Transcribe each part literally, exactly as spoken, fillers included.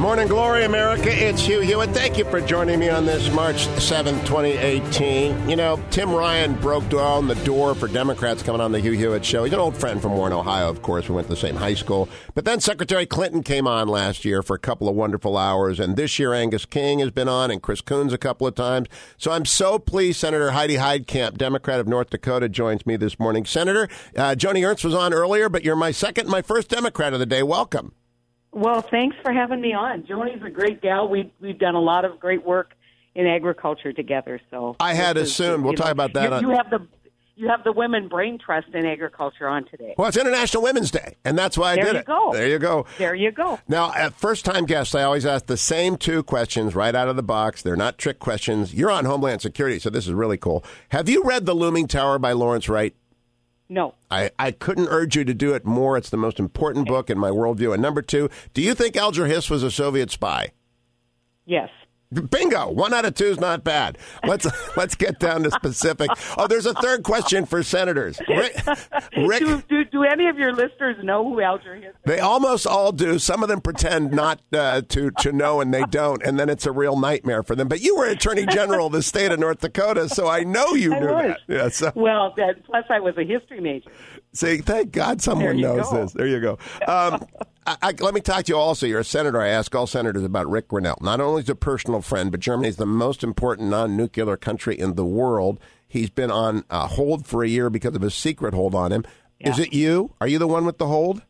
Morning Glory, America. It's Hugh Hewitt. Thank you for joining me on this March seventh, twenty eighteen. You know, Tim Ryan broke down the door for Democrats coming on the Hugh Hewitt Show. He's an old friend from Warren, Ohio, of course. We went to the same high school. But then Secretary Clinton came on last year for a couple of wonderful hours. And this year, Angus King has been on and Chris Coons a couple of times. So I'm so pleased Senator Heidi Heitkamp, Democrat of North Dakota, joins me this morning. Senator, uh, Joni Ernst was on earlier, but you're my second, my first Democrat of the day. Welcome. Well, thanks for having me on. Joni's a great gal. We've, we've done a lot of great work in agriculture together. So I had assumed. We'll know, talk about that. You, on... you have the you have the Women Brain Trust in agriculture on today. Well, it's International Women's Day, and that's why I there did you it. Go. There you go. There you go. Now, at first-time guests, I always ask the same two questions right out of the box. They're not trick questions. You're on Homeland Security, so this is really cool. Have you read The Looming Tower by Lawrence Wright? No. I, I couldn't urge you to do it more. It's the most important book in my worldview. And number two, do you think Alger Hiss was a Soviet spy? Yes. Bingo. One out of two is not bad. Let's let's get down to specific. Oh, there's a third question for senators. Rick, Rick do, do, do any of your listeners know who Alger Hiss is? They almost all do. Some of them pretend not uh, to, to know, and they don't, and then it's a real nightmare for them. But you were Attorney General of the state of North Dakota, so I know you I knew was. that. Yeah, so. Well, that, plus I was a history major. See, thank God someone knows go. this. There you go. Um, I, I, let me talk to you also. You're a senator. I ask all senators about Rick Grinnell. Not only is he a personal friend, but Germany is the most important non-nuclear country in the world. He's been on uh, hold for a year because of a secret hold on him. Yeah. Is it you? Are you the one with the hold?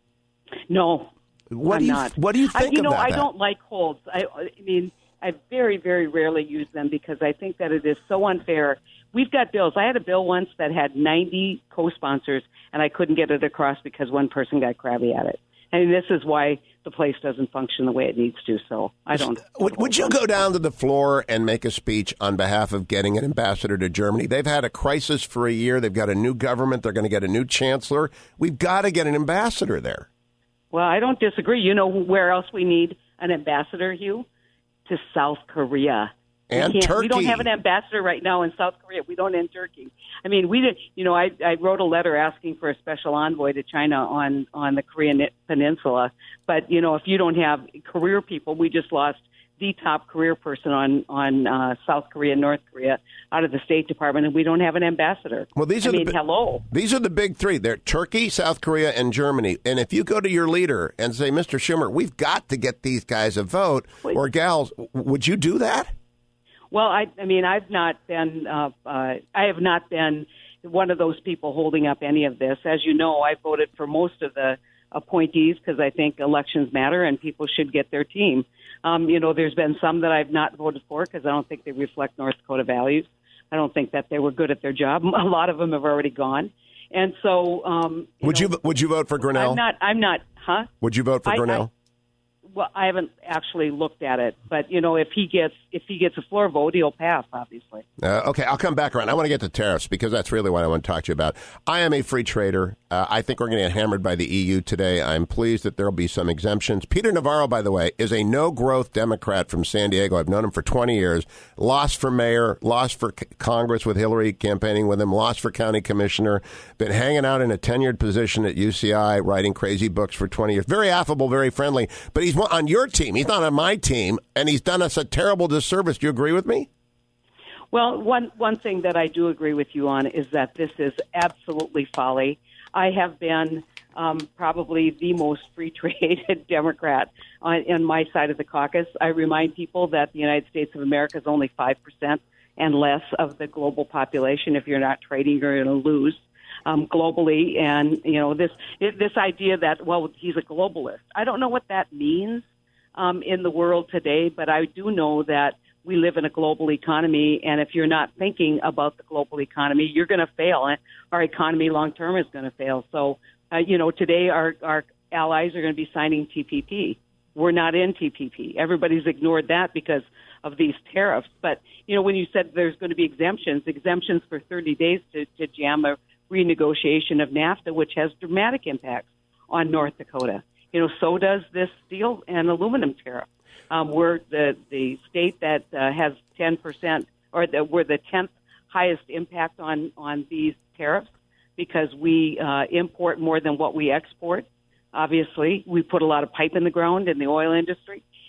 No, what I'm do you, not. What do you think I, you know, about I that? don't like holds. I, I mean, I very, very rarely use them because I think that it is so unfair. We've got bills. I had a bill once that had ninety co-sponsors, and I couldn't get it across because one person got crabby at it. And this is why the place doesn't function the way it needs to. So I don't. Would, would you go down to the floor and make a speech on behalf of getting an ambassador to Germany? They've had a crisis for a year. They've got a new government. They're going to get a new chancellor. We've got to get an ambassador there. Well, I don't disagree. You know where else we need an ambassador, Hugh? To South Korea. And we Turkey. We don't have an ambassador right now in South Korea. We don't in Turkey. I mean, we did. You know, I, I wrote a letter asking for a special envoy to China on on the Korean Peninsula. But you know, if you don't have career people, we just lost the top career person on on uh, South Korea, North Korea, out of the State Department, and we don't have an ambassador. Well, these I are mean, the hello. These are the big three. They're Turkey, South Korea, and Germany. And if you go to your leader and say, Mister Schumer, we've got to get these guys a vote Wait. or gals, would you do that? Well, I, I mean, I've not been, uh, uh, I have not been one of those people holding up any of this. As you know, I voted for most of the appointees because I think elections matter and people should get their team. Um, you know, there's been some that I've not voted for because I don't think they reflect North Dakota values. I don't think that they were good at their job. A lot of them have already gone. And so, um, you would know, you would you vote for Grinnell? I'm not. I'm not. Huh? Would you vote for I, Grinnell? I, well, I haven't actually looked at it, but you know, if he gets if he gets a floor vote, he'll pass. Obviously. Uh, okay, I'll come back around. I want to get to tariffs because that's really what I want to talk to you about. I am a free trader. Uh, I think we're going to get hammered by the E U today. I'm pleased that there will be some exemptions. Peter Navarro, by the way, is a no-growth Democrat from San Diego. I've known him for twenty years. Lost for mayor, lost for c- Congress with Hillary campaigning with him, lost for county commissioner, been hanging out in a tenured position at U C I, writing crazy books for twenty years. Very affable, very friendly, but he's on your team. He's not on my team, and he's done us a terrible disservice. Do you agree with me? Well, one one thing that I do agree with you on is that this is absolutely folly. I have been um, probably the most free trade Democrat on, on my side of the caucus. I remind people that the United States of America is only five percent and less of the global population. If you're not trading, you're going to lose um, globally. And, you know, this this idea that, well, he's a globalist. I don't know what that means um, in the world today, but I do know that we live in a global economy, and if you're not thinking about the global economy, you're going to fail. And our economy long-term is going to fail. So, uh, you know, today our, our allies are going to be signing T P P. We're not in T P P. Everybody's ignored that because of these tariffs. But, you know, when you said there's going to be exemptions, exemptions for thirty days to, to jam a renegotiation of NAFTA, which has dramatic impacts on North Dakota. You know, so does this steel and aluminum tariff. Um, we're the, the state that uh, has ten percent, or the, we're the tenth highest impact on, on these tariffs because we uh, import more than what we export. Obviously, we put a lot of pipe in the ground in the oil industry.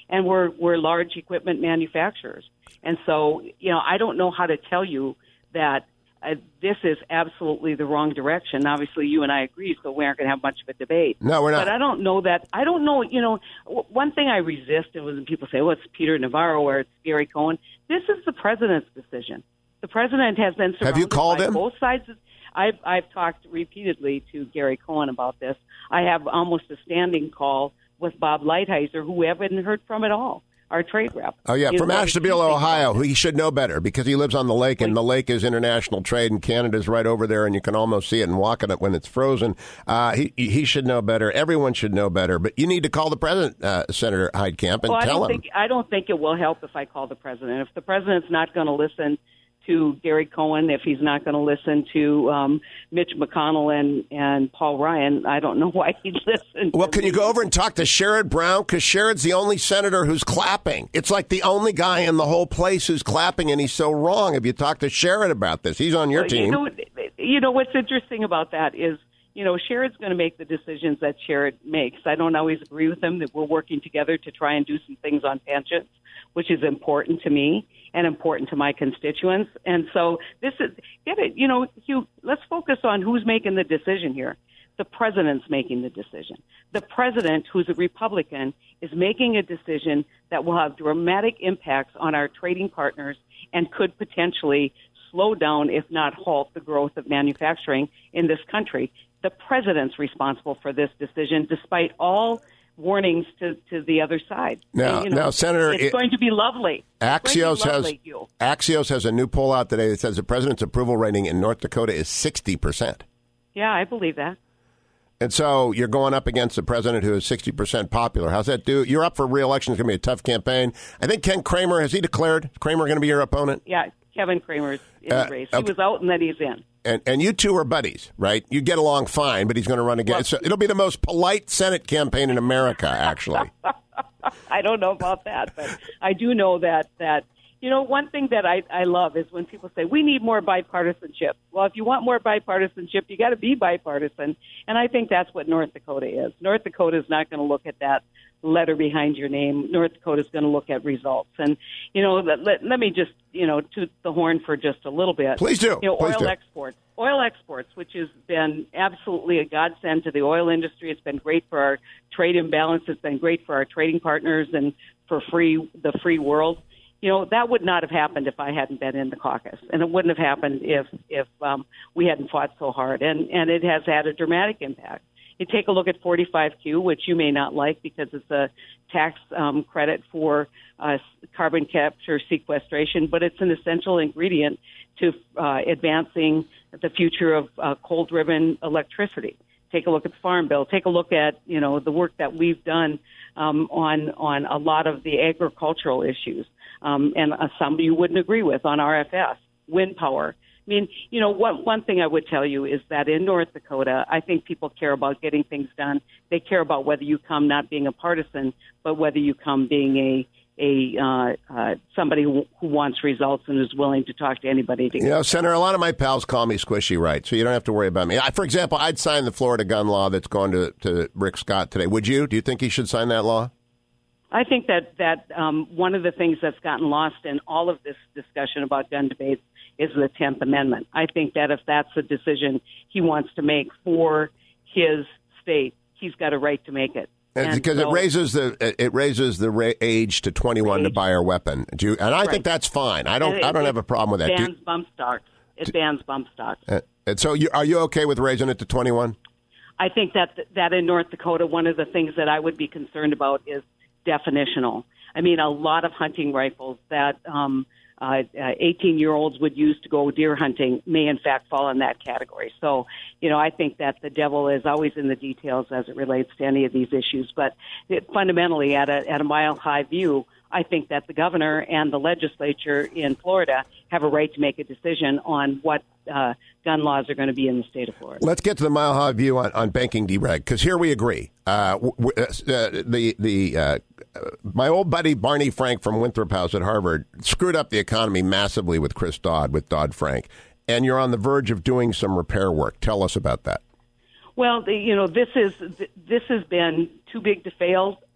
and we're we're large equipment manufacturers. And so, you know, I don't know how to tell you that uh, this is absolutely the wrong direction. Obviously, you and I agree, so we aren't going to have much of a debate. No, we're not. But I don't know that. I don't know. You know, w- one thing I resist is when people say, "Well, it's Peter Navarro or it's Gary Cohn." This is the president's decision. The president has been surrounded have you called by him? both sides. I've I've talked repeatedly to Gary Cohn about this. I have almost a standing call with Bob Lighthizer, who we haven't heard from at all. Our trade rep. Oh, yeah, you from know, Ashtabula, Ohio. Who he should know better because he lives on the lake, and the lake is international trade, and Canada's right over there, and you can almost see it and walk in it when it's frozen. Uh, he he should know better. Everyone should know better. But you need to call the president, uh, Senator Heitkamp, and well, tell I don't him. Think, I don't think it will help if I call the president. If the president's not going to listen to Gary Cohn, if he's not going to listen to um, Mitch McConnell and, and Paul Ryan, I don't know why he'd listen. Well, to can me. you go over and talk to Sherrod Brown? Because Sherrod's the only senator who's clapping. It's like the only guy in the whole place who's clapping, and he's so wrong. Have you talked to Sherrod about this? He's on your Well, team. You know, you know, what's interesting about that is, you know, Sherrod's going to make the decisions that Sherrod makes. I don't always agree with him that we're working together to try and do some things on pensions, which is important to me and important to my constituents. And so this is, get it, you know, Hugh, let's focus on who's making the decision here. The president's making the decision. The president, who's a Republican, is making a decision that will have dramatic impacts on our trading partners and could potentially slow down, if not halt, the growth of manufacturing in this country. The president's responsible for this decision, despite all warnings to, to the other side. Now, and, you know, now, Senator, it's it, going to be lovely. Axios be has lovely, Hugh. Axios has a new poll out today that says the president's approval rating in North Dakota is sixty percent. Yeah, I believe that. And so you're going up against a president who is sixty percent popular. How's that do? You're up for re-election. It's going to be a tough campaign. I think Ken Kramer, has he declared? Is Kramer going to be your opponent? Yeah, Kevin Kramer's in Uh, the race. okay. He was out and then he's in. And and you two are buddies, right? You get along fine, but he's going to run again. Well, so it'll be the most polite Senate campaign in America, actually. I don't know about that, but I do know that, that you know, one thing that I, I love is when people say, we need more bipartisanship. Well, if you want more bipartisanship, you got to be bipartisan. And I think that's what North Dakota is. North Dakota is not going to look at that letter behind your name. North Dakota is going to look at results. And, you know, let, let, let me just, you know, toot the horn for just a little bit. Please do. You know, Please oil do. exports. Oil exports, which has been absolutely a godsend to the oil industry. It's been great for our trade imbalance. It's been great for our trading partners and for free the free world. You know, that would not have happened if I hadn't been in the caucus, and it wouldn't have happened if if um, we hadn't fought so hard. And, and it has had a dramatic impact. You take a look at forty-five Q, which you may not like because it's a tax um, credit for uh, carbon capture sequestration, but it's an essential ingredient to uh, advancing the future of uh, coal-driven electricity. Take a look at the Farm Bill. Take a look at, you know, the work that we've done um, on on a lot of the agricultural issues. Um, and uh, some you wouldn't agree with on R F S, wind power. I mean, you know, one, one thing I would tell you is that in North Dakota, I think people care about getting things done. They care about whether you come not being a partisan, but whether you come being a a uh, uh, somebody who, who wants results and is willing to talk to anybody. To You know, Senator, a lot of my pals call me squishy right, so you don't have to worry about me. I, for example, I'd sign the Florida gun law that's going to, to Rick Scott today. Would you? Do you think he should sign that law? I think that that um, one of the things that's gotten lost in all of this discussion about gun debates is the tenth Amendment. I think that if that's a decision he wants to make for his state, he's got a right to make it. And because so, it raises the it raises the ra- age to twenty-one to buy a weapon. Do you, and I Right. think that's fine. I don't it, I don't it have a problem with that. Bans Do you- bump stocks. It bans bump stocks. uh, and so, you, are you okay with raising it to twenty-one? I think that that in North Dakota, one of the things that I would be concerned about is definitional. I mean, a lot of hunting rifles that um, uh, eighteen-year-olds would use to go deer hunting may, in fact, fall in that category. So, you know, I think that the devil is always in the details as it relates to any of these issues. But it, fundamentally, at a, at a mile-high view, I think that the governor and the legislature in Florida have a right to make a decision on what uh, gun laws are going to be in the state of Florida. Let's get to the mile high view on, on banking dereg, because here we agree. Uh, w- w- uh, the the uh, my old buddy Barney Frank from Winthrop House at Harvard screwed up the economy massively with Chris Dodd, with Dodd-Frank, and you're on the verge of doing some repair work. Tell us about that. Well, the, you know, this is this has been too big to fail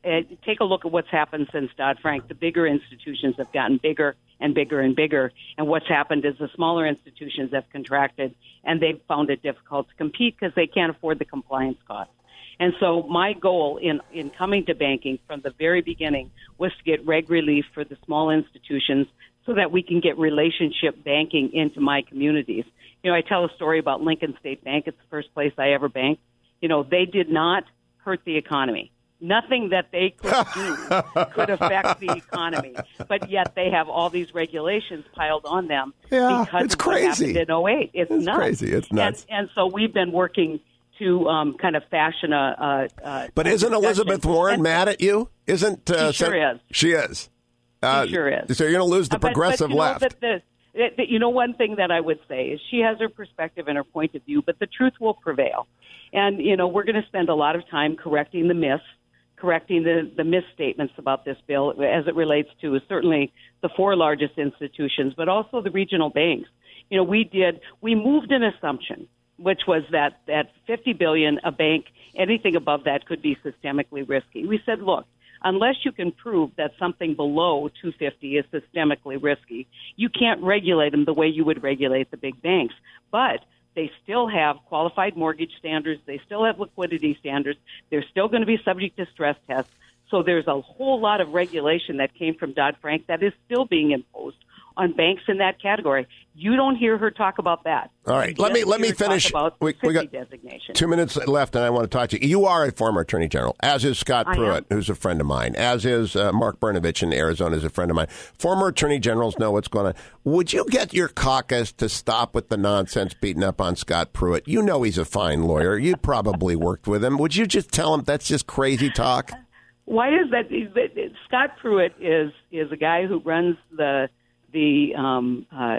uh, take a look at what's happened since Dodd-Frank. The bigger institutions have gotten bigger and bigger and bigger, and what's happened is the smaller institutions have contracted, and they've found it difficult to compete because they can't afford the compliance costs. And so my goal in, in coming to banking from the very beginning was to get reg relief for the small institutions so that we can get relationship banking into my communities. You know, I tell a story about Lincoln State Bank. It's the first place I ever banked. You know, they did not hurt the economy. Nothing that they could do could affect the economy. But yet they have all these regulations piled on them yeah, because it's of what crazy. happened in oh eight. It's, it's nuts. crazy. It's nuts. And, and so we've been working to um, kind of fashion a. a, a but isn't Elizabeth Warren and, mad at you? Isn't uh, she sure Sen- is? She is. Uh, she sure is. So you're going to lose the Uh, but, progressive but, you know, left. That the, that, that, you know, one thing that I would say is she has her perspective and her point of view, but the truth will prevail. And you know, we're going to spend a lot of time correcting the myths, correcting the, the misstatements about this bill as it relates to certainly the four largest institutions, but also the regional banks. You know, we did we moved an assumption, which was that that fifty billion dollars a bank, anything above that could be systemically risky. We said, look, unless you can prove that something below two hundred fifty is systemically risky, you can't regulate them the way you would regulate the big banks. But they still have qualified mortgage standards. They still have liquidity standards. They're still going to be subject to stress tests. So there's a whole lot of regulation that came from Dodd-Frank that is still being imposed on banks in that category. You don't hear her talk about that. All right, let me let me finish. About we, we got designation. two minutes left, and I want to talk to you. You are a former Attorney General, as is Scott I Pruitt, am. who's a friend of mine, as is uh, Mark Brnovich in Arizona, is a friend of mine. Former Attorney Generals know what's going on. Would you get your caucus to stop with the nonsense beating up on Scott Pruitt? You know he's a fine lawyer. You probably worked with him. Would you just tell him that's just crazy talk? Why is that? Scott Pruitt is is a guy who runs the the um, uh,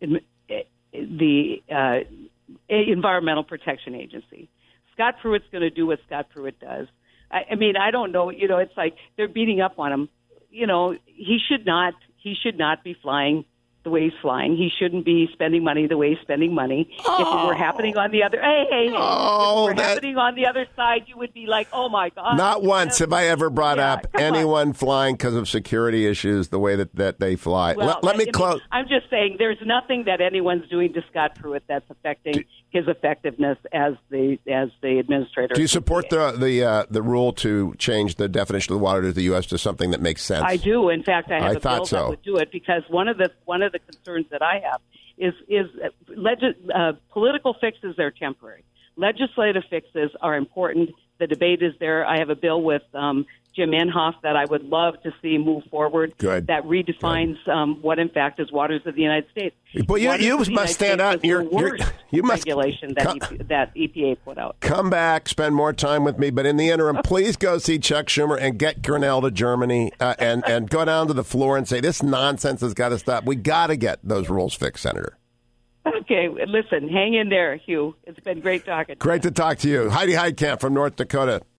the uh, Environmental Protection Agency. Scott Pruitt's going to do what Scott Pruitt does. I, I mean, I don't know. You know, it's like they're beating up on him. You know, he should not. He should not be flying the way he's flying. He shouldn't be spending money the way he's spending money. Oh. If it were happening on the other, hey, hey, hey, Oh, if it were that- happening on the other side, you would be like, oh my God. Not once have I ever brought Yeah, up come on. anyone flying because of security issues the way that, that they fly. Well, let, let I- me I mean, close. I'm just saying there's nothing that anyone's doing to Scott Pruitt that's affecting his effectiveness as the as the administrator. Do you support the the uh, the rule to change the definition of the water to the U S to something that makes sense? I do. In fact, I have I a thought bill so. that would do it because one of the one of the concerns that I have is is uh, legis- uh, political fixes are temporary. Legislative fixes are important. The debate is there. I have a bill with um, Jim Inhofe that I would love to see move forward. Good. That redefines um, what, in fact, is waters of the United States. But you- Waters you of the must United stand out. States is You're- the you're- worst you must regulation that, come- E P, that E P A put out. Come back, spend more time with me. But in the interim, please go see Chuck Schumer and get Grinnell to Germany uh, and, and go down to the floor and say, this nonsense has got to stop. We got to get those rules fixed, Senator. Okay, listen, hang in there, Hugh. It's been great talking. Great to talk to you. Heidi Heitkamp from North Dakota.